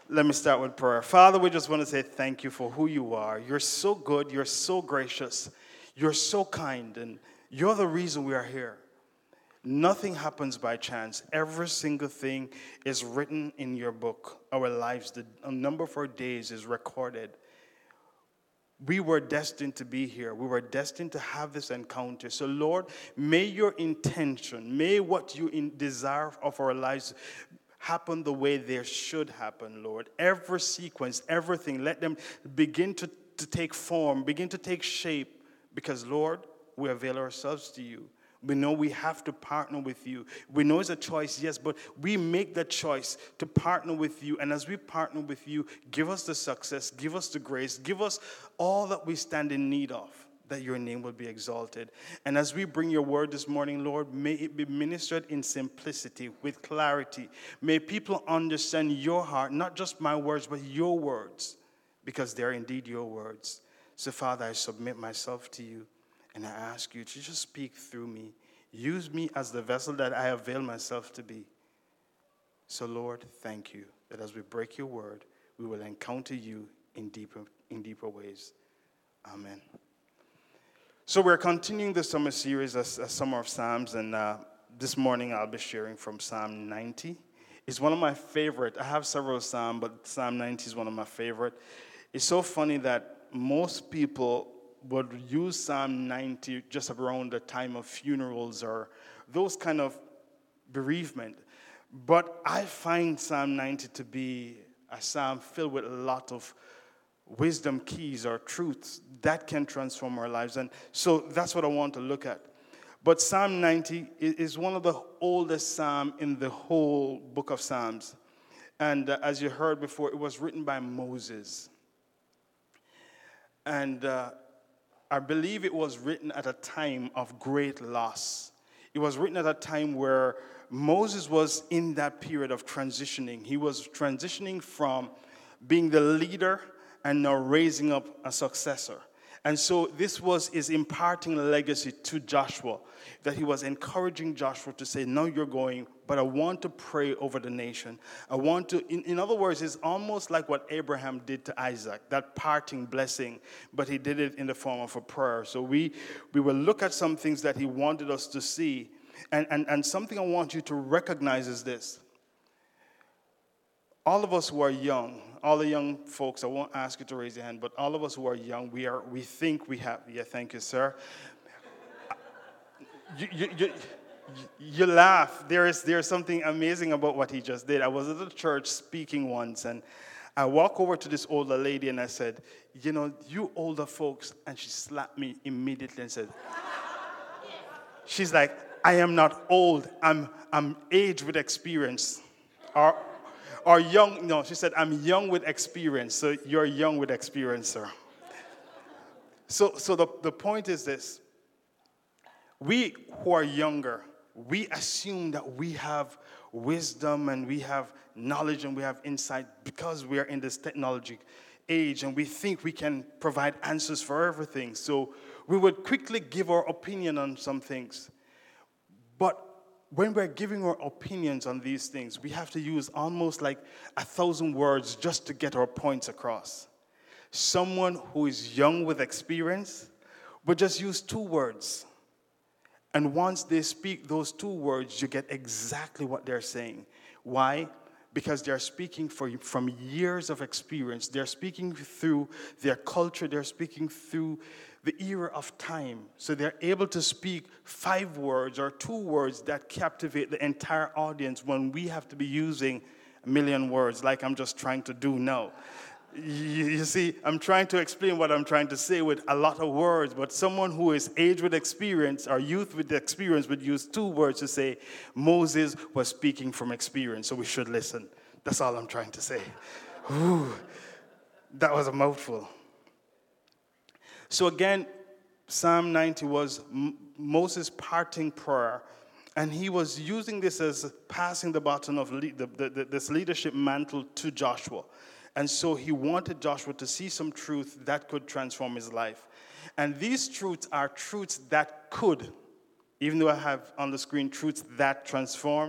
Let me start with prayer. Father, we just want to say thank you for who you are. You're so good. You're so gracious. You're so kind. And you're the reason we are here. Nothing happens by chance. Every single thing is written in your book. Our lives, the number of our days is recorded. We were destined to be here. We were destined to have this encounter. So, Lord, may your intention, may what you desire of our lives happen the way they should happen, Lord. Every sequence, everything, let them begin to take form, begin to take shape. Because, Lord, we avail ourselves to you. We know we have to partner with you. We know it's a choice, yes, but we make the choice to partner with you. And as we partner with you, give us the success, give us the grace, give us all that we stand in need of, that your name will be exalted. And as we bring your word this morning, Lord, may it be ministered in simplicity, with clarity. May people understand your heart, not just my words, but your words, because they're indeed your words. So, Father, I submit myself to you. And I ask you to just speak through me. Use me as the vessel that I avail myself to be. So, Lord, thank you that as we break your word, we will encounter you in deeper ways. Amen. So we're continuing the summer series, a Summer of Psalms, and this morning I'll be sharing from Psalm 90. It's one of my favorite. I have several Psalms, but Psalm 90 is one of my favorite. It's so funny that most people would use Psalm 90 just around the time of funerals or those kind of bereavement. But I find Psalm 90 to be a psalm filled with a lot of wisdom keys or truths that can transform our lives. And so that's what I want to look at. But Psalm 90 is one of the oldest psalms in the whole book of Psalms. And as you heard before, it was written by Moses. And I believe it was written at a time of great loss. It was written at a time where Moses was in that period of transitioning. He was transitioning from being the leader and now raising up a successor. And so this was his imparting legacy to Joshua, that he was encouraging Joshua to say, no, you're going, but I want to pray over the nation. I want to, in other words, it's almost like what Abraham did to Isaac, that parting blessing, but he did it in the form of a prayer. So we will look at some things that he wanted us to see. And something I want you to recognize is this. All of us who are young, all the young folks, I won't ask you to raise your hand, but all of us who are young, we think we have. Yeah, thank you, sir. You laugh. There's something amazing about what he just did. I was at the church speaking once, and I walked over to this older lady, and I said, you older folks, and she slapped me immediately and said, she's like, I am not old. I'm aged with experience. Or young, no, she said, I'm young with experience. So you're young with experience, sir. So the point is this. We who are younger, we assume that we have wisdom and we have knowledge and we have insight because we are in this technology age and we think we can provide answers for everything. So we would quickly give our opinion on some things. But when we're giving our opinions on these things, we have to use almost like 1,000 words just to get our points across. Someone who is young with experience would just use 2 words. And once they speak those 2 words, you get exactly what they're saying. Why? Because they're speaking from years of experience. They're speaking through their culture. They're speaking through the era of time. So they're able to speak 5 words or 2 words that captivate the entire audience when we have to be using 1 million words like I'm just trying to do now. You see, I'm trying to explain what I'm trying to say with a lot of words, but someone who is aged with experience or youth with experience would use 2 words to say Moses was speaking from experience, so we should listen. That's all I'm trying to say. Ooh, that was a mouthful. So again, Psalm 90 was Moses' parting prayer, and he was using this as passing the baton of this leadership mantle to Joshua. And so he wanted Joshua to see some truth that could transform his life. And these truths are truths that could, even though I have on the screen truths that transform,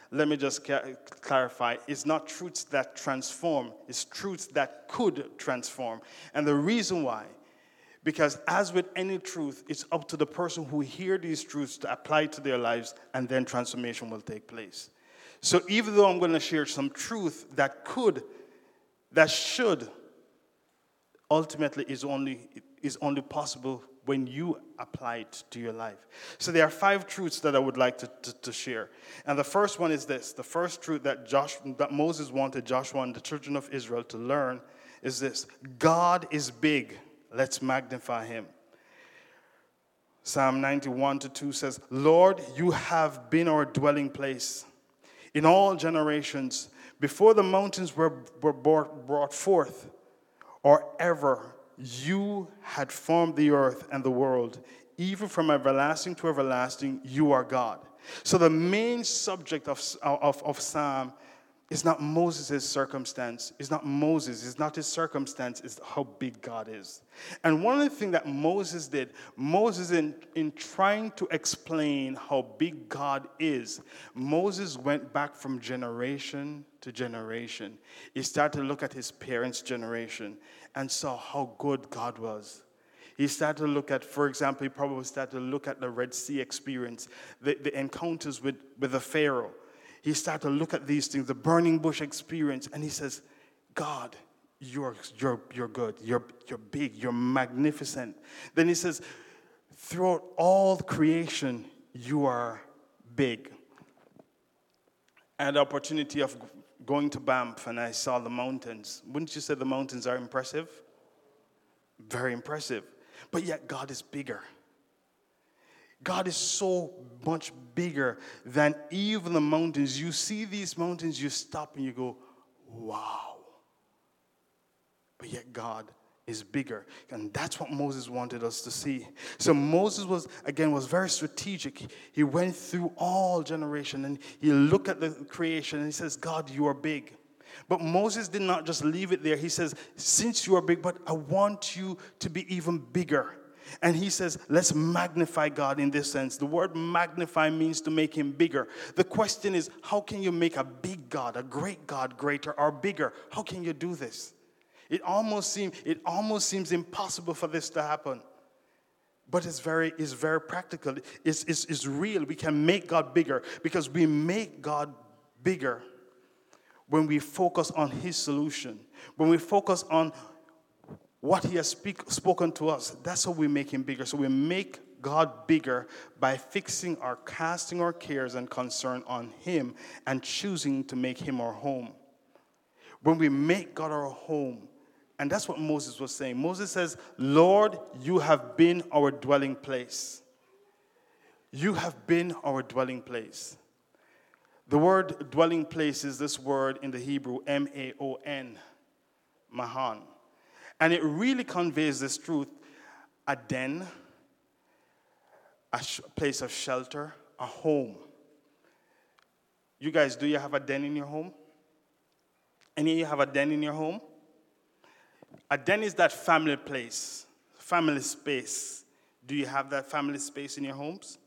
let me just clarify, it's not truths that transform, it's truths that could transform. And the reason why, because as with any truth, it's up to the person who hear these truths to apply it to their lives, and then transformation will take place. So even though I'm going to share some truth that should, ultimately is only possible when you apply it to your life. So there are 5 truths that I would like to share. And the first one is this. The first truth that Moses wanted Joshua and the children of Israel to learn is this. God is big. Let's magnify him. Psalm 91:2 says, Lord, you have been our dwelling place in all generations. Before the mountains were brought forth, or ever you had formed the earth and the world, even from everlasting to everlasting, you are God. So the main subject of Psalm is not Moses' circumstance. It's not Moses. It's not his circumstance. It's how big God is. And one of the things that Moses did, in trying to explain how big God is, Moses went back from generation to generation. He started to look at his parents' generation and saw how good God was. He started to look at, for example, he probably started to look at the Red Sea experience, the encounters with the Pharaoh. He started to look at these things, the burning bush experience, and he says, God, you're good, you're big, you're magnificent. Then he says, throughout all creation, you are big. I had the opportunity of going to Banff, and I saw the mountains. Wouldn't you say the mountains are impressive? Very impressive. But yet God is bigger. God is so much bigger than even the mountains. You see these mountains, you stop and you go, wow. But yet God is bigger. And that's what Moses wanted us to see. So Moses was very strategic. He went through all generation and he looked at the creation and he says, God, you are big. But Moses did not just leave it there. He says, since you are big, but I want you to be even bigger. And he says, let's magnify God in this sense. The word magnify means to make him bigger. The question is, how can you make a big God, a great God, greater or bigger? How can you do this? It almost seems impossible for this to happen. But it's very practical. It's real. We can make God bigger because we make God bigger when we focus on his solution. When we focus on what he has spoken to us, that's how we make him bigger. So we make God bigger by casting our cares and concern on him and choosing to make him our home. When we make God our home, and that's what Moses was saying. Moses says, Lord, you have been our dwelling place. You have been our dwelling place. The word dwelling place is this word in the Hebrew, M-A-O-N, Mahan. And it really conveys this truth, a den, a place of shelter, a home. You guys, do you have a den in your home? Any of you have a den in your home? A den is that family place, family space. Do you have that family space in your homes?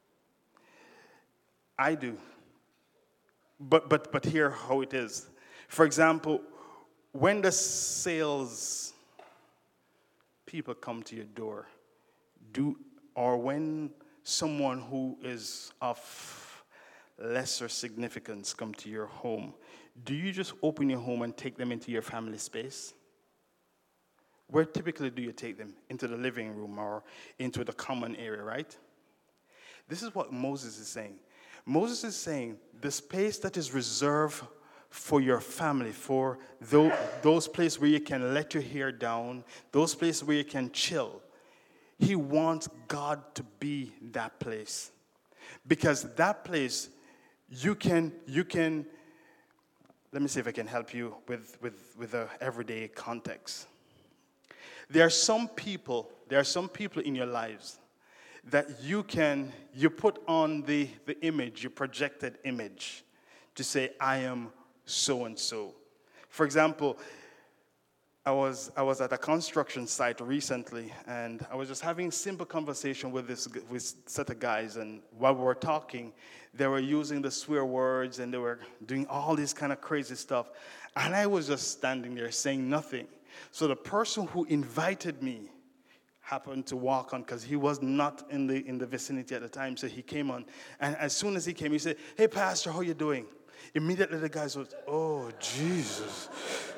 I do. But here how it is. For example, when the sales people come to your door, or when someone who is of lesser significance come to your home, do you just open your home and take them into your family space? Where typically do you take them? Into the living room or into the common area, right? This is what Moses is saying. Moses is saying the space that is reserved for your family, for those places where you can let your hair down, those places where you can chill. He wants God to be that place. Because that place, you can let me see if I can help you with a everyday context. There are some people in your lives that you put on the image, your projected image, to say, I am so-and-so. For example, I was at a construction site recently, and I was just having simple conversation with with set of guys. And while we were talking, they were using the swear words, and they were doing all this kind of crazy stuff. And I was just standing there saying nothing. So the person who invited me happened to walk on, because he was not in the vicinity at the time. So he came on, and as soon as he came, he said, "Hey, Pastor, how you doing?" Immediately the guys was, "Oh, Jesus."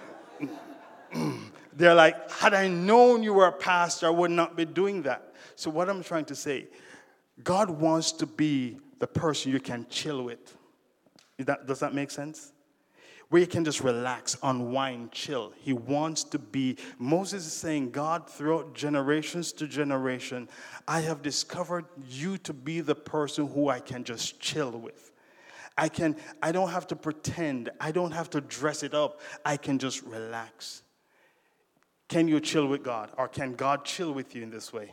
They're like, had I known you were a pastor, I would not be doing that. So what I'm trying to say, God wants to be the person you can chill with. Does that make sense? Where you can just relax, unwind, chill. He wants to be. Moses is saying, God, throughout generations to generation, I have discovered you to be the person who I can just chill with. I don't have to pretend. I don't have to dress it up. I can just relax. Can you chill with God? Or can God chill with you in this way?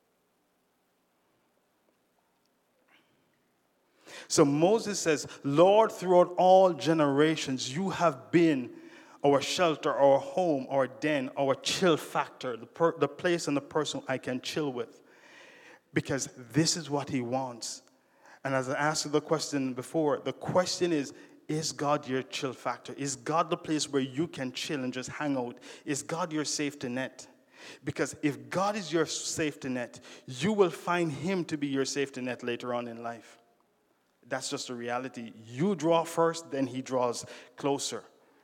So Moses says, Lord, throughout all generations, you have been our shelter, our home, our den, our chill factor, the place and the person I can chill with. Because this is what he wants. And as I asked the question before, the question is God your chill factor? Is God the place where you can chill and just hang out? Is God your safety net? Because if God is your safety net, you will find him to be your safety net later on in life. That's just a reality. You draw first, then he draws closer.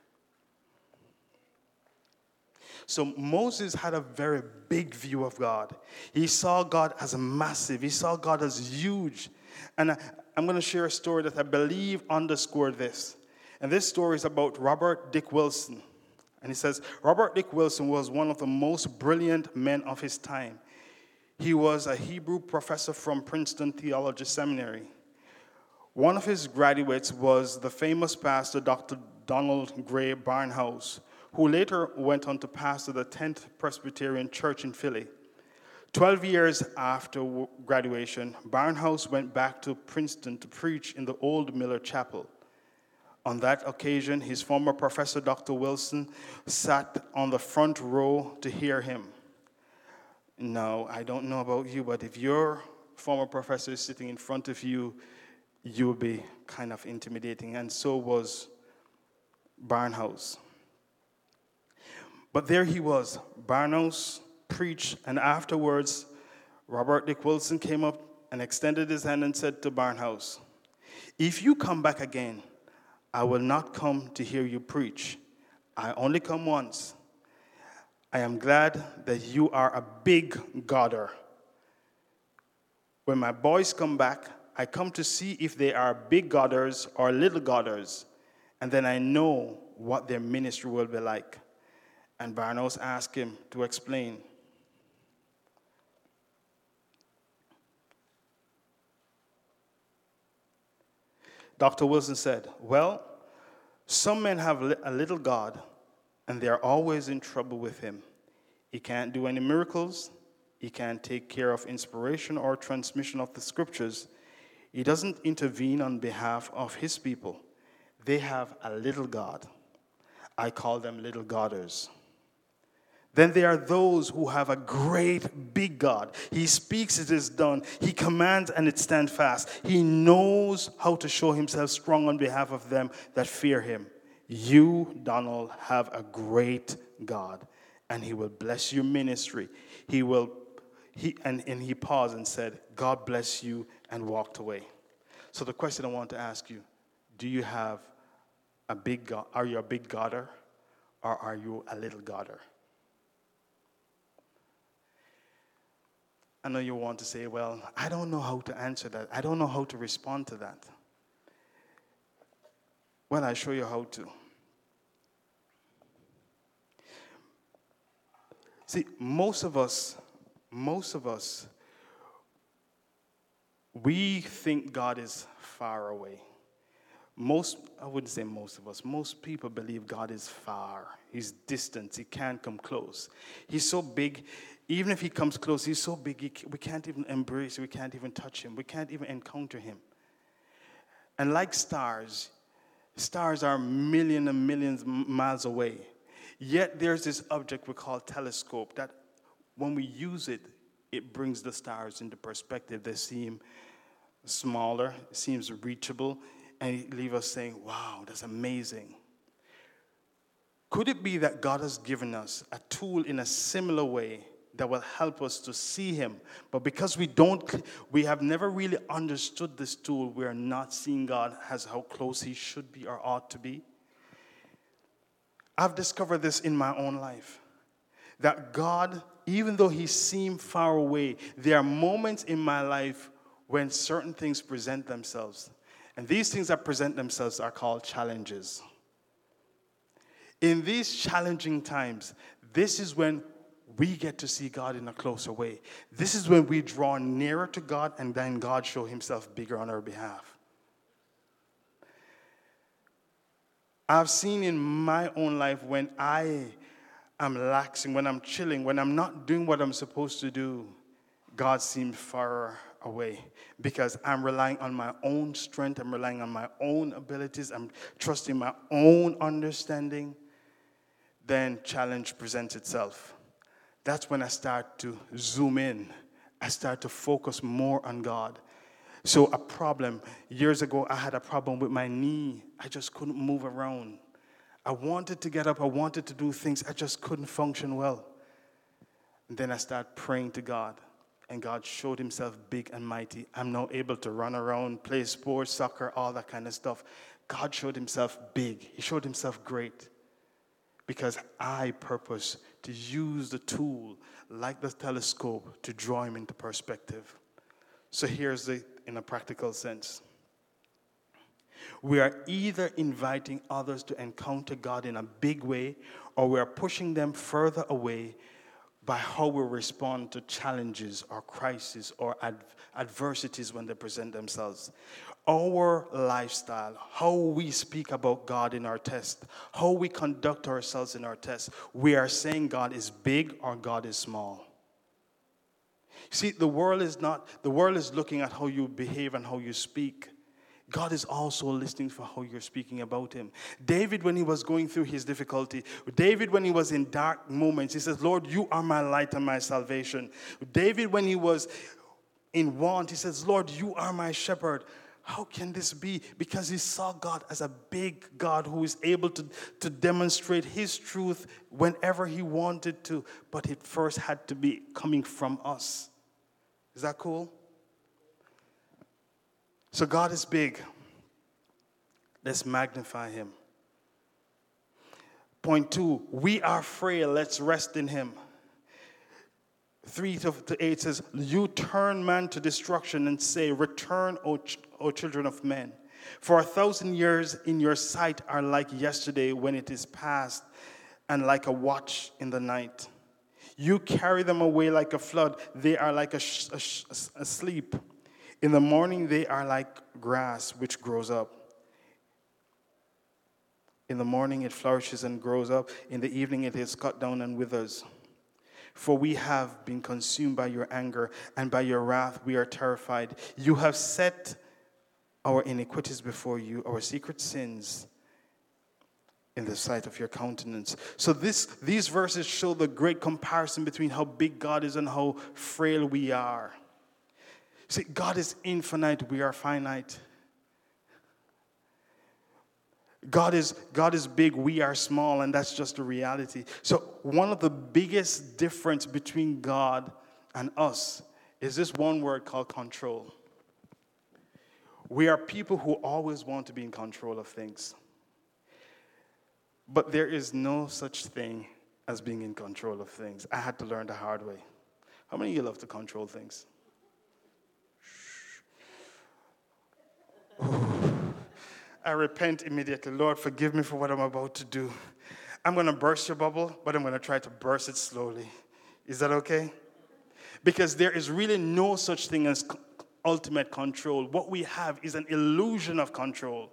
So Moses had a very big view of God. He saw God as massive. He saw God as huge. And I'm going to share a story that I believe underscored this. And this story is about Robert Dick Wilson. And he says, Robert Dick Wilson was one of the most brilliant men of his time. He was a Hebrew professor from Princeton Theology Seminary. One of his graduates was the famous pastor, Dr. Donald Gray Barnhouse, who later went on to pastor the 10th Presbyterian Church in Philly. 12 years after graduation, Barnhouse went back to Princeton to preach in the Old Miller Chapel. On that occasion, his former professor, Dr. Wilson, sat on the front row to hear him. Now, I don't know about you, but if your former professor is sitting in front of you, you will be kind of intimidating, and so was Barnhouse. But there he was. Barnhouse preached, and afterwards, Robert Dick Wilson came up and extended his hand and said to Barnhouse, "If you come back again, I will not come to hear you preach. I only come once. I am glad that you are a big Godder. When my boys come back, I come to see if they are big Godders or little Godders, and then I know what their ministry will be like." And Barnhouse asked him to explain. Dr. Wilson said, "Well, some men have a little God, and they are always in trouble with him. He can't do any miracles. He can't take care of inspiration or transmission of the scriptures. He doesn't intervene on behalf of his people. They have a little God. I call them little Godders. Then there are those who have a great big God. He speaks, it is done. He commands, and it stands fast. He knows how to show himself strong on behalf of them that fear him. You, Donald, have a great God, and he will bless your ministry. He paused and said, God bless you, and walked away. So the question I want to ask you, do you have a big God? Are you a big Godder, or are you a little Godder? I know you want to say, well, I don't know how to answer that. I don't know how to respond to that. Well, I'll show you how to. See, most of us, we think God is far away. I wouldn't say most of us. Most people believe God is far. He's distant. He can't come close. He's so big. Even if he comes close, he's so big, we can't even embrace him. We can't even touch him. We can't even encounter him. And like stars are millions and millions miles away. Yet there's this object we call telescope that when we use it, it brings the stars into perspective. They seem smaller, it seems reachable, and it leaves us saying, wow, that's amazing. Could it be that God has given us a tool in a similar way that will help us to see him? But because we have never really understood this tool, we are not seeing God as how close he should be or ought to be. I've discovered this in my own life, that God, even though he seemed far away, there are moments in my life when certain things present themselves. And these things that present themselves are called challenges. In these challenging times, this is when we get to see God in a closer way. This is when we draw nearer to God, and then God shows himself bigger on our behalf. I've seen in my own life when I am laxing, when I'm chilling, when I'm not doing what I'm supposed to do, God seems far away because I'm relying on my own strength. I'm relying on my own abilities. I'm trusting my own understanding. Then challenge presents itself. That's when I start to zoom in. I start to focus more on God. So a problem, years ago, I had a problem with my knee. I just couldn't move around. I wanted to get up. I wanted to do things. I just couldn't function well. And then I started praying to God. And God showed himself big and mighty. I'm now able to run around, play sports, soccer, all that kind of stuff. God showed himself big. He showed himself great. Because I purpose to use the tool like the telescope to draw him into perspective. So here's in a practical sense. We are either inviting others to encounter God in a big way, or we are pushing them further away by how we respond to challenges or crises or adversities when they present themselves. Our lifestyle, how we speak about God in our test, how we conduct ourselves in our test, we are saying God is big or God is small. See, the world is looking at how you behave and how you speak. God is also listening for how you're speaking about him. David, when he was going through his difficulty, David, when he was in dark moments, he says, Lord, you are my light and my salvation. David, when he was in want, he says, Lord, you are my shepherd. How can this be? Because he saw God as a big God who is able to demonstrate his truth whenever he wanted to. But it first had to be coming from us. Is that cool? So God is big. Let's magnify him. Point 2, we are frail. Let's rest in him. 3-8 says, you turn man to destruction and say, return, O children of men. For 1,000 years in your sight are like yesterday when it is past, and like a watch in the night. You carry them away like a flood. They are like a sleep. In the morning they are like grass which grows up. In the morning it flourishes and grows up. In the evening it is cut down and withers. For we have been consumed by your anger, and by your wrath we are terrified. You have set our iniquities before you, our secret sins in the sight of your countenance. So these verses show the great comparison between how big God is and how frail we are. See, God is infinite, we are finite. God is big, we are small, and that's just a reality. So one of the biggest difference between God and us is this one word called control. We are people who always want to be in control of things. But there is no such thing as being in control of things. I had to learn the hard way. How many of you love to control things? I repent immediately. Lord, forgive me for what I'm about to do. I'm going to burst your bubble, but I'm going to try to burst it slowly. Is that okay? Because there is really no such thing as ultimate control. What we have is an illusion of control.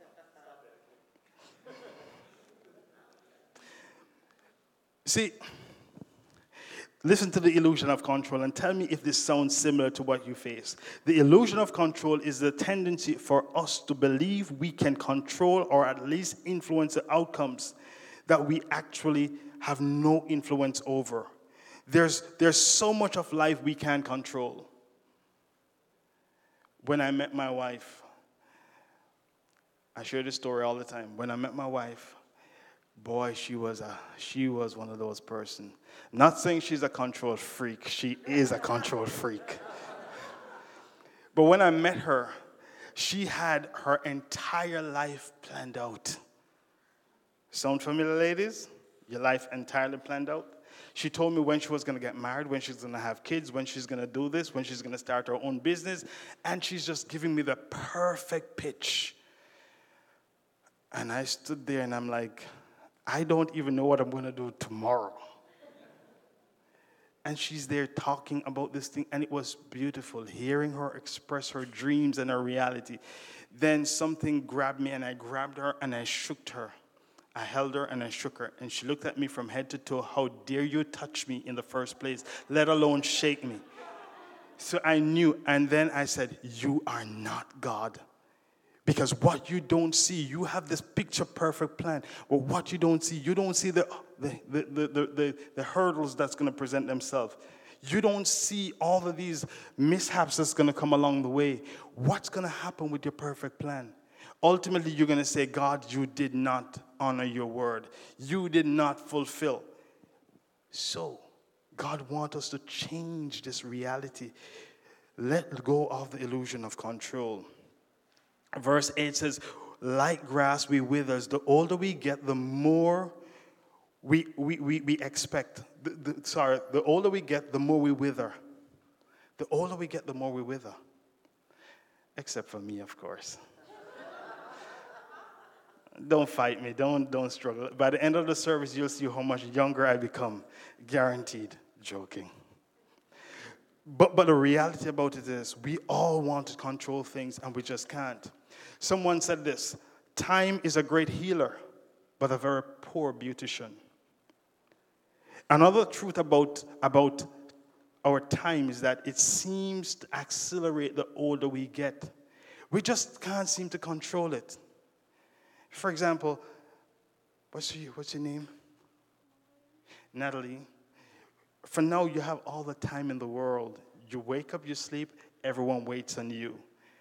See, listen to the illusion of control and tell me if this sounds similar to what you face. The illusion of control is the tendency for us to believe we can control or at least influence the outcomes that we actually have no influence over. There's so much of life we can't control. When I met my wife, I share this story all the time. When I met my wife, boy, she was one of those person. Not saying she's a control freak. She is a control freak. But when I met her, she had her entire life planned out. Sound familiar, ladies? Your life entirely planned out? She told me when she was going to get married, when she's going to have kids, when she's going to do this, when she's going to start her own business. And she's just giving me the perfect pitch. And I stood there and I'm like, I don't even know what I'm going to do tomorrow. And she's there talking about this thing, and it was beautiful, hearing her express her dreams and her reality. Then something grabbed me, and I grabbed her, and I shook her. I held her, and I shook her. And she looked at me from head to toe. How dare you touch me in the first place, let alone shake me? So I knew, and then I said, you are not God. Because what you don't see, you have this picture-perfect plan. But what you don't see the hurdles that's going to present themselves. You don't see all of these mishaps that's going to come along the way. What's going to happen with your perfect plan? Ultimately, you're going to say, God, you did not honor your word. You did not fulfill. So, God wants us to change this reality. Let go of the illusion of control. Verse 8 says, like grass we withers. The older we get, the more we expect. The older we get, the more we wither. The older we get, the more we wither. Except for me, of course. Don't fight me. Don't struggle. By the end of the service, you'll see how much younger I become. Guaranteed. Joking. But the reality about it is, we all want to control things, and we just can't. Someone said this, time is a great healer, but a very poor beautician. Another truth about our time is that it seems to accelerate the older we get. We just can't seem to control it. For example, what's your name? Natalie. For now, you have all the time in the world. You wake up, you sleep, everyone waits on you.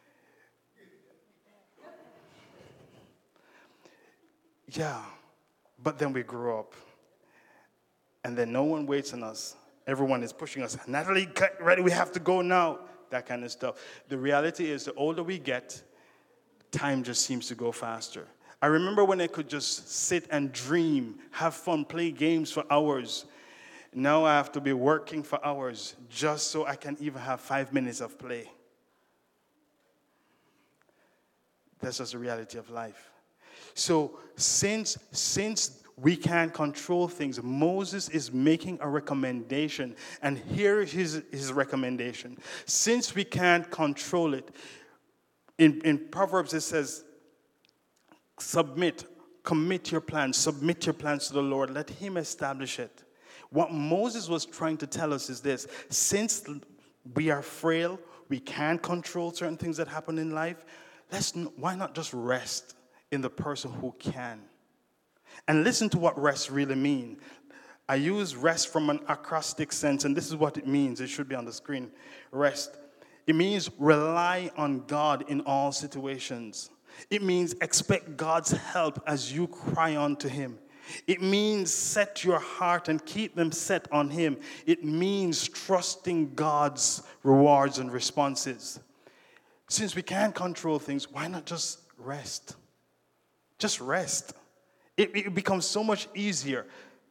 Yeah, but then we grow up. And then no one waits on us. Everyone is pushing us. Natalie, get ready, we have to go now. That kind of stuff. The reality is, the older we get, time just seems to go faster. I remember when I could just sit and dream, have fun, play games for hours. Now I have to be working for hours just so I can even have 5 minutes of play. That's just the reality of life. So since we can't control things, Moses is making a recommendation. And here is his recommendation. Since we can't control it, in Proverbs it says, commit your plans, submit your plans to the Lord, let him establish it. What Moses was trying to tell us is this: since we are frail, we can't control certain things that happen in life, why not just rest in the person who can? And listen to what rest really means. I use rest from an acrostic sense, and this is what it means. It should be on the screen. Rest. It means rely on God in all situations. It means expect God's help as you cry unto him. It means set your heart and keep them set on him. It means trusting God's rewards and responses. Since we can't control things, why not just rest? Just rest. It becomes so much easier.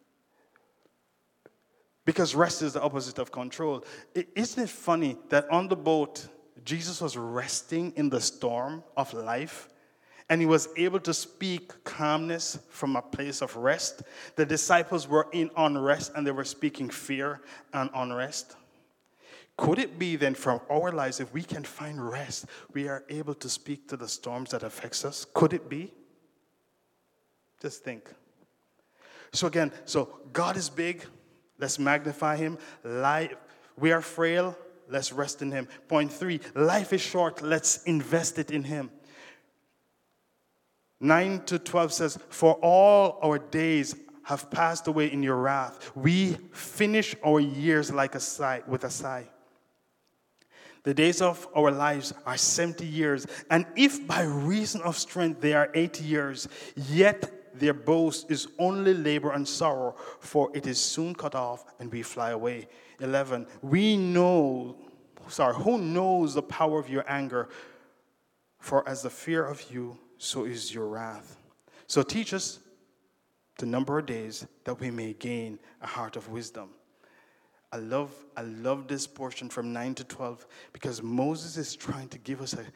Because rest is the opposite of control. Isn't it funny that on the boat, Jesus was resting in the storm of life? And he was able to speak calmness from a place of rest. The disciples were in unrest, and they were speaking fear and unrest. Could it be then from our lives, if we can find rest, we are able to speak to the storms that affects us? Could it be? Just think. So again, God is big. Let's magnify him. We are frail. Let's rest in him. Point 3, life is short. Let's invest it in him. 9-12 says, for all our days have passed away in your wrath. We finish our years like a sigh, with a sigh. The days of our lives are 70 years, and if by reason of strength they are 80 years, yet their boast is only labor and sorrow, for it is soon cut off and we fly away. 11. Who knows the power of your anger? For as the fear of you, so is your wrath. So teach us to number our days, that we may gain a heart of wisdom. I love this portion from 9 to 12, because Moses is trying to give us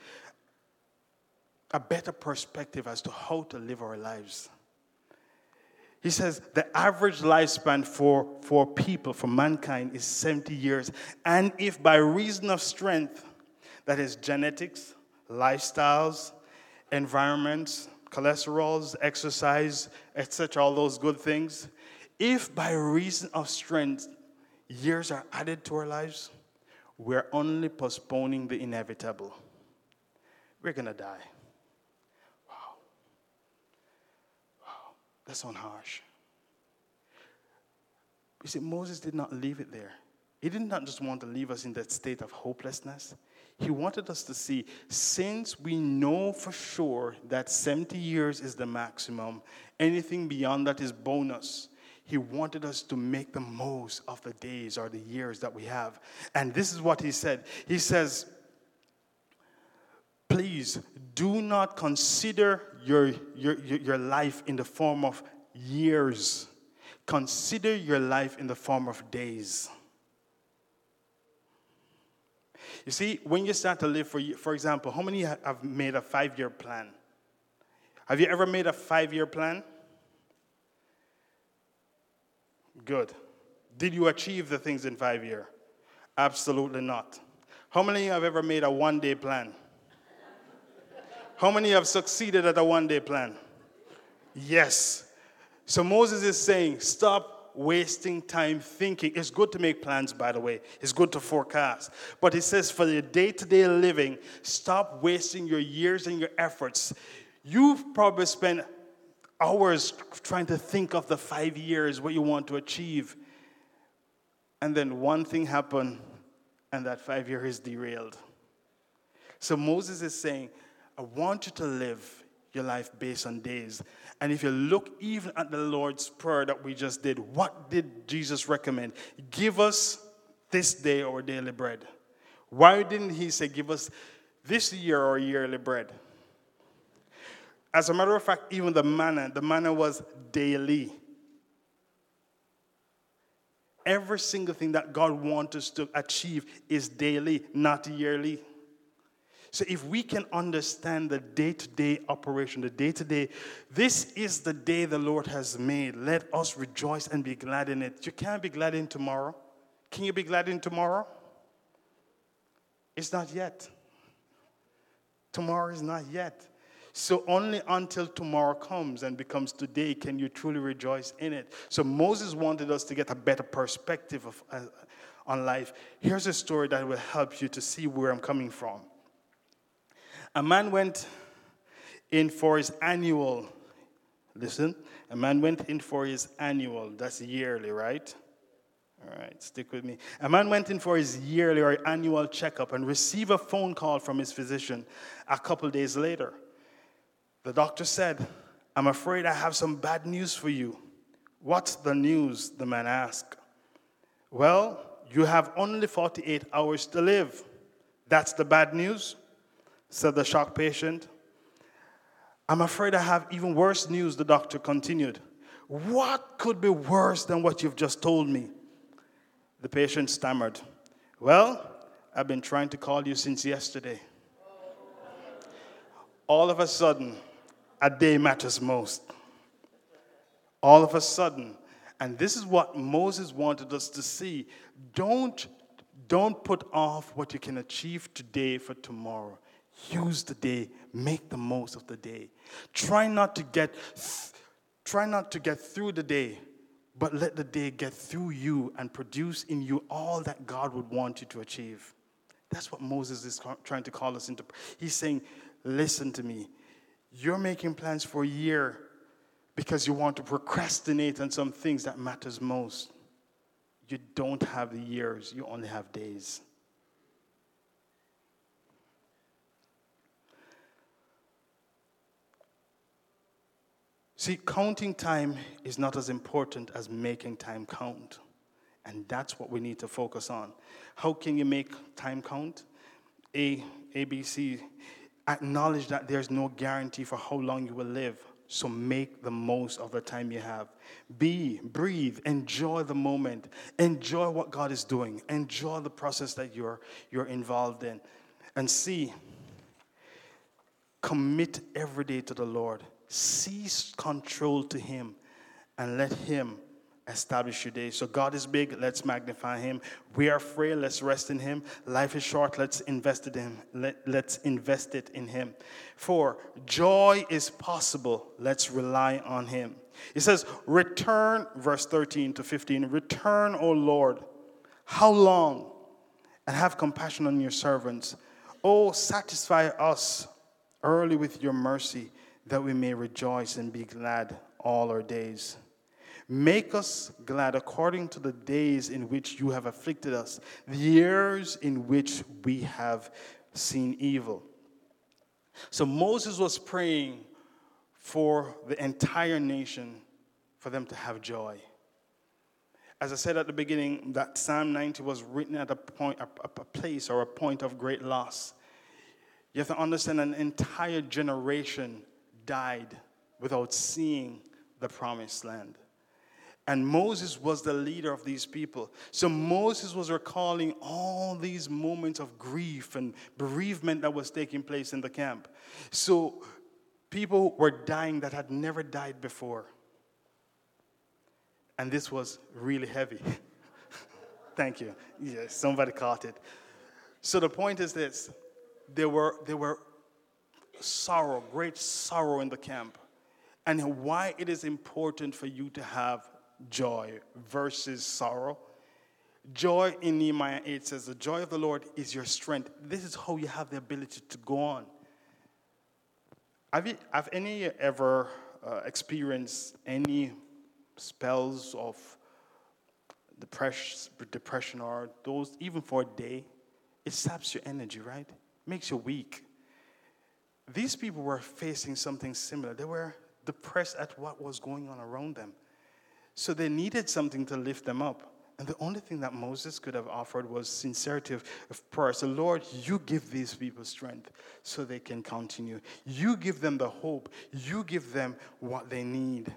a better perspective as to how to live our lives. He says the average lifespan for people, for mankind, is 70 years. And if by reason of strength, that is genetics, lifestyles, environments, cholesterols, exercise, etc., all those good things, if by reason of strength years are added to our lives, we're only postponing the inevitable. We're going to die. Wow. That sounds harsh. You see, Moses did not leave it there. He did not just want to leave us in that state of hopelessness. He wanted us to see, since we know for sure that 70 years is the maximum, anything beyond that is bonus. He wanted us to make the most of the days or the years that we have. And this is what he said. He says, please do not consider your life in the form of years. Consider your life in the form of days. You see, when you start to live for example, how many have made a 5-year plan? Have you ever made a 5-year plan? Good. Did you achieve the things in 5 years? Absolutely not. How many have ever made a 1-day plan? How many have succeeded at a 1-day plan? Yes. So Moses is saying, stop wasting time thinking. It's good to make plans, by the way. It's good to forecast. But he says for your day-to-day living, stop wasting your years and your efforts. You've probably spent hours trying to think of the 5 years, what you want to achieve. And then one thing happened, and that 5 year is derailed. So Moses is saying, I want you to live your life based on days. And if you look even at the Lord's Prayer that we just did, what did Jesus recommend? Give us this day our daily bread. Why didn't he say, give us this year our yearly bread? As a matter of fact, even the manna was daily. Every single thing that God wants us to achieve is daily, not yearly. So if we can understand the day-to-day operation, the day-to-day, this is the day the Lord has made. Let us rejoice and be glad in it. You can't be glad in tomorrow. Can you be glad in tomorrow? It's not yet. Tomorrow is not yet. So only until tomorrow comes and becomes today can you truly rejoice in it. So Moses wanted us to get a better perspective on life. Here's a story that will help you to see where I'm coming from. A man went in for his annual, that's yearly, right? All right, stick with me. A man went in for his yearly or annual checkup and received a phone call from his physician a couple days later. The doctor said, I'm afraid I have some bad news for you. What's the news? The man asked. Well, you have only 48 hours to live. That's the bad news, said the shocked patient. I'm afraid I have even worse news, the doctor continued. What could be worse than what you've just told me? The patient stammered. Well, I've been trying to call you since yesterday. All of a sudden, a day matters most. All of a sudden. And this is what Moses wanted us to see. Don't put off what you can achieve today for tomorrow. Use the day. Make the most of the day. Try not to get through the day, but let the day get through you and produce in you all that God would want you to achieve. That's what Moses is trying to call us into. He's saying, listen to me. You're making plans for a year because you want to procrastinate on some things that matters most. You don't have the years, you only have days. See, counting time is not as important as making time count. And that's what we need to focus on. How can you make time count? ABC, acknowledge that there's no guarantee for how long you will live. So make the most of the time you have. B, breathe, enjoy the moment. Enjoy what God is doing. Enjoy the process that you're involved in. And C, commit every day to the Lord. Cease control to Him and let Him establish your day. So God is big, let's magnify Him. We are frail, let's rest in Him. Life is short, let's invest it in Him. Let's invest it in Him. 4, joy is possible, let's rely on Him. It says, return, verse 13 to 15, return, O Lord, how long? And have compassion on your servants. Oh, satisfy us early with your mercy, that we may rejoice and be glad all our days. Make us glad according to the days in which you have afflicted us, the years in which we have seen evil. So Moses was praying for the entire nation, for them to have joy. As I said at the beginning, that Psalm 90 was written at a place or a point of great loss. You have to understand an entire generation died without seeing the promised land. And Moses was the leader of these people. So Moses was recalling all these moments of grief and bereavement that was taking place in the camp. So people were dying that had never died before. And this was really heavy. Thank you. Yes, somebody caught it. So the point is this. There were sorrow, great sorrow in the camp. And why it is important for you to have joy versus sorrow. Joy in Nehemiah 8 says, the joy of the Lord is your strength. This is how you have the ability to go on. Have any ever experienced any spells of depression or those, even for a day? It saps your energy, right? Makes you weak. These people were facing something similar. They were depressed at what was going on around them. So they needed something to lift them up. And the only thing that Moses could have offered was sincerity of prayer. So Lord, you give these people strength so they can continue. You give them the hope. You give them what they need.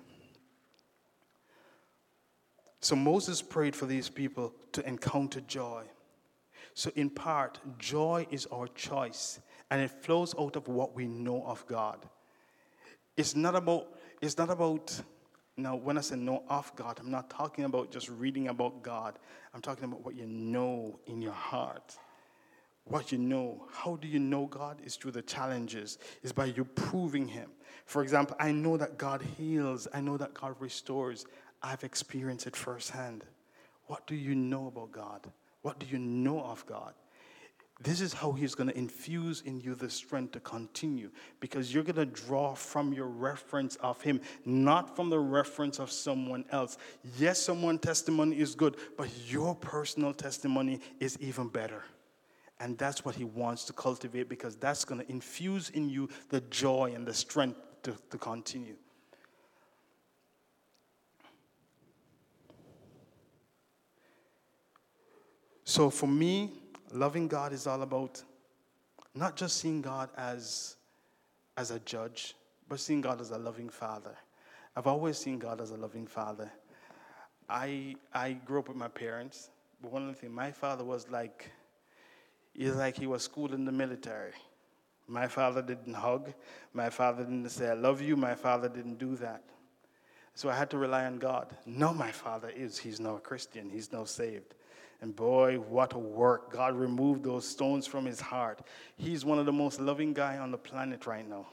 So Moses prayed for these people to encounter joy. So in part, joy is our choice, and it flows out of what we know of God. It's not about, now when I say know of God, I'm not talking about just reading about God. I'm talking about what you know in your heart. What you know. How do you know God? Is through the challenges. Is by you proving Him. For example, I know that God heals. I know that God restores. I've experienced it firsthand. What do you know about God? What do you know of God? This is how He's going to infuse in you the strength to continue, because you're going to draw from your reference of Him, not from the reference of someone else. Yes, someone's testimony is good, but your personal testimony is even better. And that's what He wants to cultivate, because that's going to infuse in you the joy and the strength to continue. So for me, loving God is all about not just seeing God as a judge, but seeing God as a loving Father. I've always seen God as a loving Father. I grew up with my parents, but one of the things, my father was like he was schooled in the military. My father didn't hug. My father didn't say, I love you. My father didn't do that. So I had to rely on God. No, my father is. He's no Christian. He's no saved. And boy, what a work. God removed those stones from his heart. He's one of the most loving guys on the planet right now.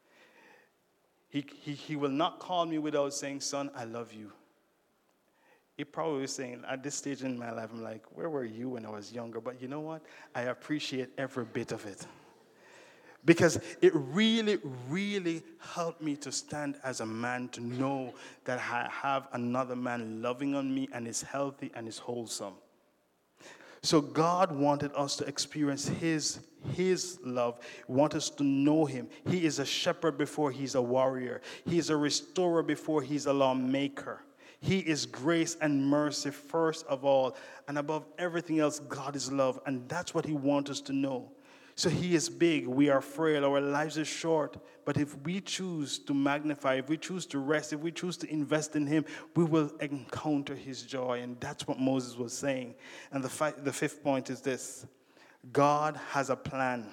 He will not call me without saying, son, I love you. He probably was saying, at this stage in my life, I'm like, where were you when I was younger? But you know what? I appreciate every bit of it. Because it really, really helped me to stand as a man, to know that I have another man loving on me and is healthy and is wholesome. So God wanted us to experience his love. He wanted us to know him. He is a shepherd before he's a warrior. He is a restorer before he's a lawmaker. He is grace and mercy first of all. And above everything else, God is love. And that's what he wants us to know. So he is big, we are frail, our lives are short. But if we choose to magnify, if we choose to rest, if we choose to invest in him, we will encounter his joy. And that's what Moses was saying. And the fifth point is this: God has a plan.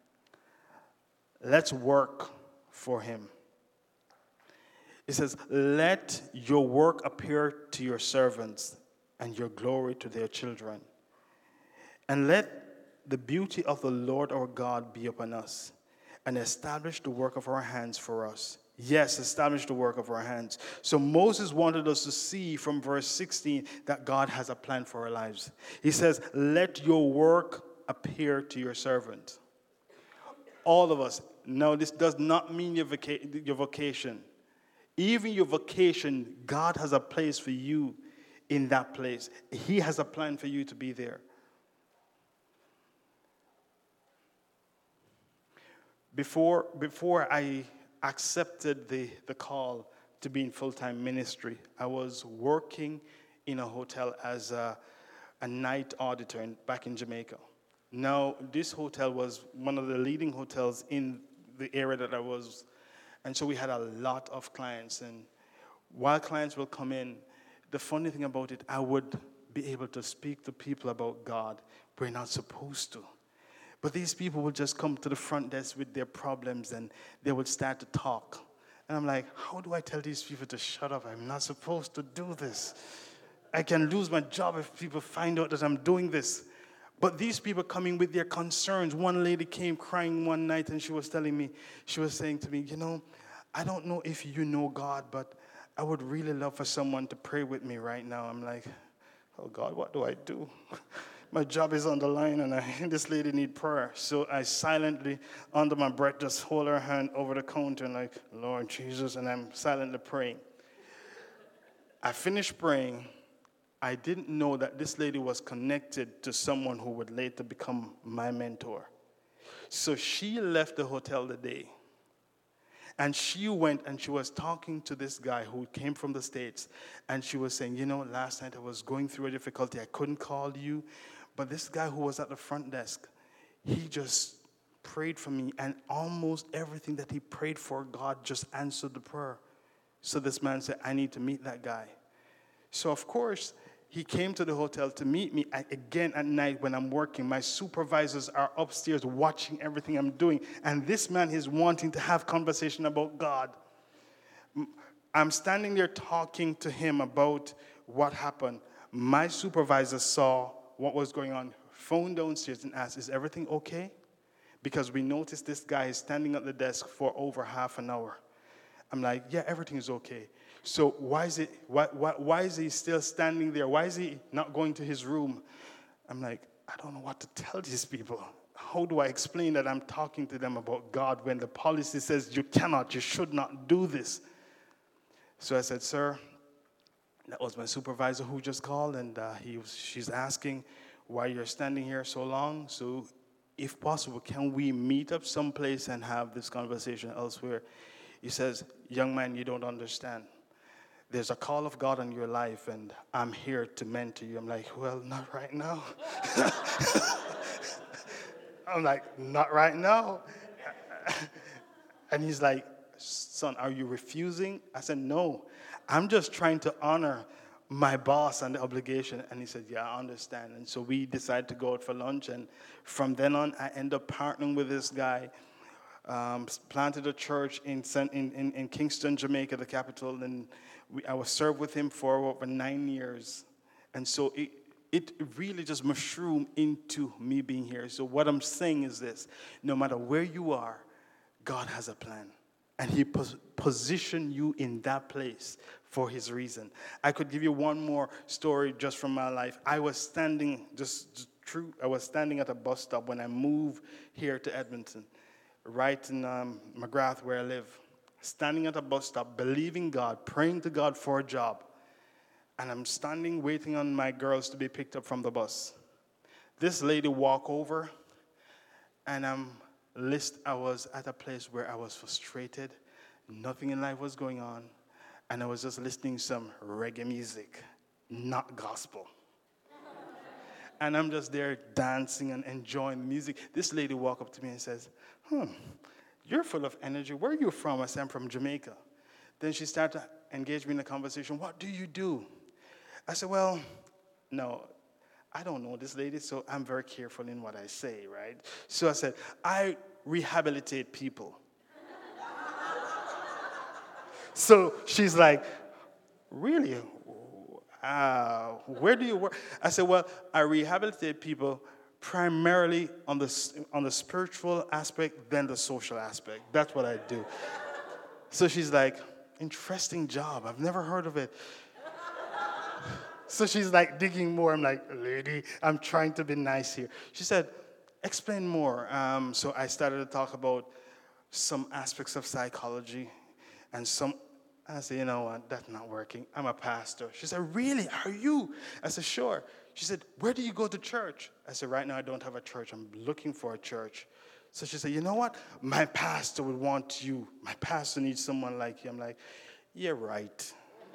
Let's work for him. It says, let your work appear to your servants and your glory to their children. And let the beauty of the Lord our God be upon us, and establish the work of our hands for us. Yes, establish the work of our hands. So Moses wanted us to see from verse 16 that God has a plan for our lives. He says, let your work appear to your servant. All of us. Now, this does not mean your vocation. Even your vocation, God has a place for you in that place. He has a plan for you to be there. Before I accepted the call to be in full-time ministry, I was working in a hotel as a night auditor back in Jamaica. Now, this hotel was one of the leading hotels in the area that I was, and so we had a lot of clients. And while clients will come in, the funny thing about it, I would be able to speak to people about God. We're not supposed to. But these people would just come to the front desk with their problems and they would start to talk. And I'm like, how do I tell these people to shut up? I'm not supposed to do this. I can lose my job if people find out that I'm doing this. But these people coming with their concerns. One lady came crying one night and she was saying to me, I don't know if you know God, but I would really love for someone to pray with me right now. I'm like, oh God, what do I do? My job is on the line, and this lady need prayer. So I silently, under my breath, just hold her hand over the counter and like, Lord Jesus, and I'm silently praying. I finished praying. I didn't know that this lady was connected to someone who would later become my mentor. So she left the hotel the day. And she went and she was talking to this guy who came from the States. And she was saying, last night I was going through a difficulty. I couldn't call you. But this guy who was at the front desk, he just prayed for me. And almost everything that he prayed for, God just answered the prayer. So this man said, I need to meet that guy. So of course, he came to the hotel to meet me again at night when I'm working. My supervisors are upstairs watching everything I'm doing. And this man is wanting to have conversation about God. I'm standing there talking to him about what happened. My supervisor saw what was going on, phoned downstairs and asked, is everything okay? Because we noticed this guy is standing at the desk for over half an hour. I'm like, yeah, everything is okay. So why is he still standing there? Why is he not going to his room? I'm like, I don't know what to tell these people. How do I explain that I'm talking to them about God when the policy says you should not do this? So I said, sir, that was my supervisor who just called, and she's asking why you're standing here so long. So if possible, can we meet up someplace and have this conversation elsewhere? He says, young man, you don't understand. There's a call of God on your life, and I'm here to mentor you. I'm like, well, not right now. I'm like, not right now. And he's like, son, are you refusing? I said, no. I'm just trying to honor my boss and the obligation. And he said, yeah, I understand. And so we decided to go out for lunch. And from then on, I ended up partnering with this guy, planted a church in Kingston, Jamaica, the capital. And I was served with him for over 9 years. And so it really just mushroomed into me being here. So what I'm saying is this: no matter where you are, God has a plan. And he positioned you in that place for his reason. I could give you one more story just from my life. I was standing at a bus stop when I moved here to Edmonton. right in McGrath where I live, standing at a bus stop, believing God, praying to God for a job. And I'm standing waiting on my girls to be picked up from the bus. This lady walked over, and I was at a place where I was frustrated. Nothing in life was going on. And I was just listening to some reggae music, not gospel. And I'm just there dancing and enjoying the music. This lady walked up to me and says, you're full of energy. Where are you from? I said, I'm from Jamaica. Then she started to engage me in a conversation. What do you do? I said, well, no, I don't know this lady, so I'm very careful in what I say, right? So I said, I rehabilitate people. So she's like, really? Where do you work? I said, well, I rehabilitate people primarily on the spiritual aspect, then the social aspect. That's what I do. So she's like, interesting job. I've never heard of it. So she's like digging more. I'm like, lady, I'm trying to be nice here. She said, explain more. So I started to talk about some aspects of psychology and I said, you know what, that's not working. I'm a pastor. She said, really, are you? I said, sure. She said, where do you go to church? I said, right now I don't have a church. I'm looking for a church. So she said, you know what? My pastor would want you. My pastor needs someone like you. I'm like, yeah, right.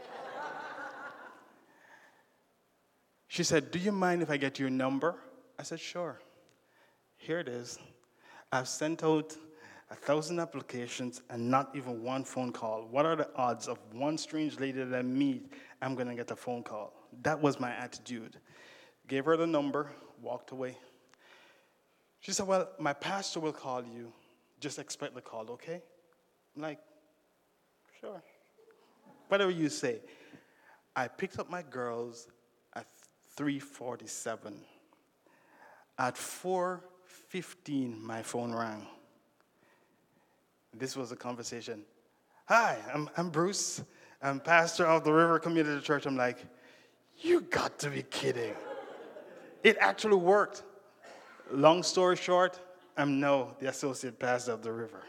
She said, do you mind if I get your number? I said, sure. Here it is. I've sent out 1,000 applications and not even one phone call. What are the odds of one strange lady that I meet, I'm going to get a phone call? That was my attitude. Gave her the number, walked away. She said, well, my pastor will call you. Just expect the call, okay? I'm like, sure. Whatever you say. I picked up my girls at 3:47. At 4:15, my phone rang. This was a conversation. Hi, I'm Bruce. I'm pastor of the River Community Church. I'm like, you got to be kidding. It actually worked. Long story short, I'm now the associate pastor of the River.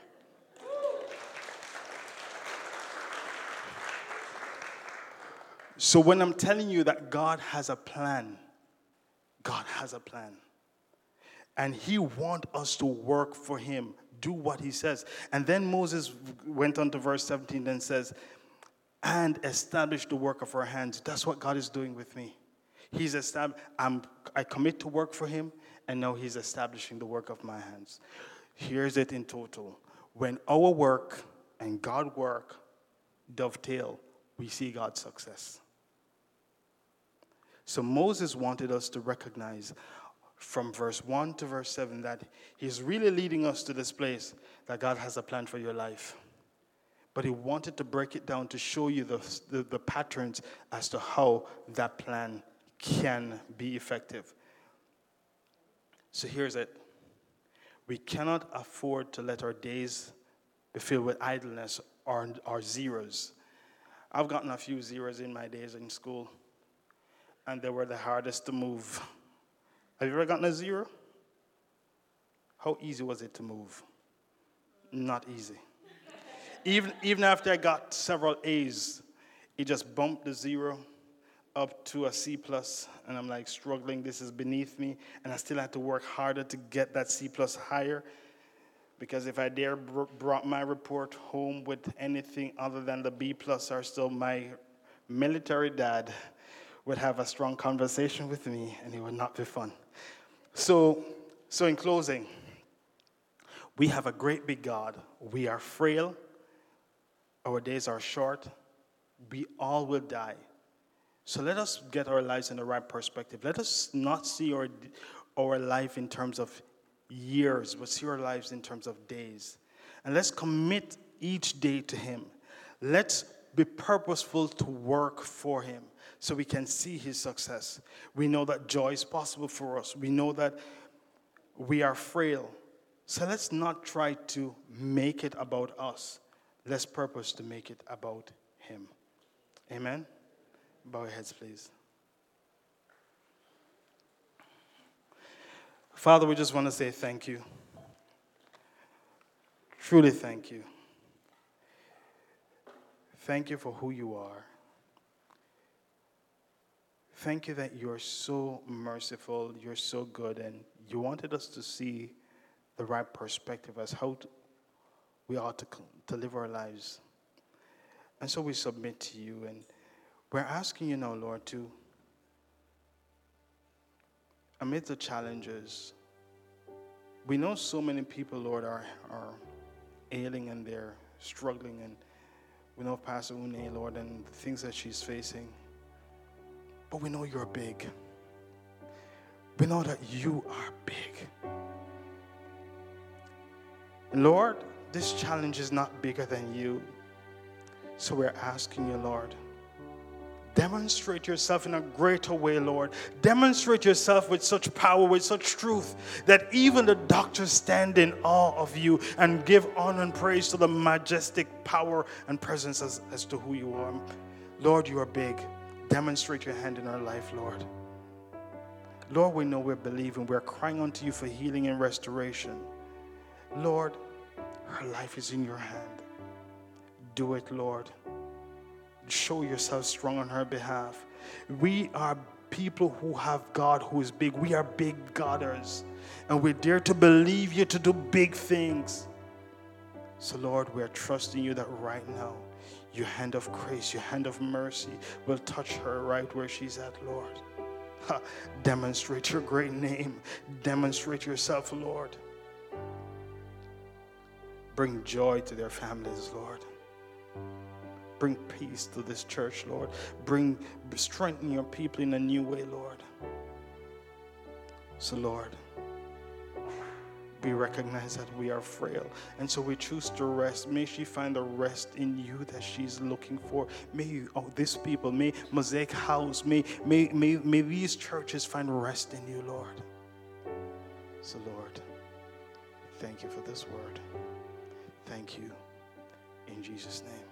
So when I'm telling you that God has a plan, God has a plan. And he wants us to work for him, do what he says. And then Moses went on to verse 17 and says, and establish the work of our hands. That's what God is doing with me. He's established. I commit to work for him, and now he's establishing the work of my hands. Here's it in total. When our work and God's work dovetail, we see God's success. So Moses wanted us to recognize from verse 1 to verse 7 that he's really leading us to this place that God has a plan for your life. But he wanted to break it down to show you the patterns as to how that plan can be effective. So here's it. We cannot afford to let our days be filled with idleness or zeros. I've gotten a few zeros in my days in school, and they were the hardest to move. Have you ever gotten a zero? How easy was it to move? Not easy. Even after I got several A's, it just bumped the zero up to a C+, and I'm like struggling. This is beneath me, and I still had to work harder to get that C+ higher, because if I dare brought my report home with anything other than the B+ or still, my military dad would have a strong conversation with me, and it would not be fun. So in closing, we have a great big God. We are frail. Our days are short. We all will die. So let us get our lives in the right perspective. Let us not see our life in terms of years, but see our lives in terms of days. And let's commit each day to him. Let's be purposeful to work for him so we can see his success. We know that joy is possible for us. We know that we are frail. So let's not try to make it about us. Let's purpose to make it about him. Amen? Bow your heads, please. Father, we just want to say thank you. truly thank you. Thank you for who you are. Thank you that you're so merciful, you're so good, and you wanted us to see the right perspective as how we ought to live our lives. And so we submit to you, and we're asking you now, Lord, to, amid the challenges, we know so many people, Lord, are ailing and they're struggling, and we know Pastor Une, Lord, and the things that she's facing. But we know you're big. We know that you are big. Lord, this challenge is not bigger than you. So we're asking you, Lord, demonstrate yourself in a greater way, Lord. Demonstrate yourself with such power, with such truth, that even the doctors stand in awe of you and give honor and praise to the majestic power and presence as to who you are. Lord, you are big. Demonstrate your hand in our life, Lord. Lord, we know we're believing. We're crying unto you for healing and restoration. Lord, her life is in your hand. Do it, Lord. Show yourself strong on her behalf. We are people who have God who is big. We are big Godders. And we dare to believe you to do big things. So, Lord, we are trusting you that right now, your hand of grace, your hand of mercy will touch her right where she's at, Lord. Demonstrate your great name. Demonstrate yourself, Lord. Bring joy to their families, Lord. Bring peace to this church, Lord. Strengthen your people in a new way, Lord. So, Lord, we recognize that we are frail, and so we choose to rest. May she find the rest in you that she's looking for. May you, this people, may Mosaic House, may these churches find rest in you, Lord. So, Lord, thank you for this word. Thank you. In Jesus' name.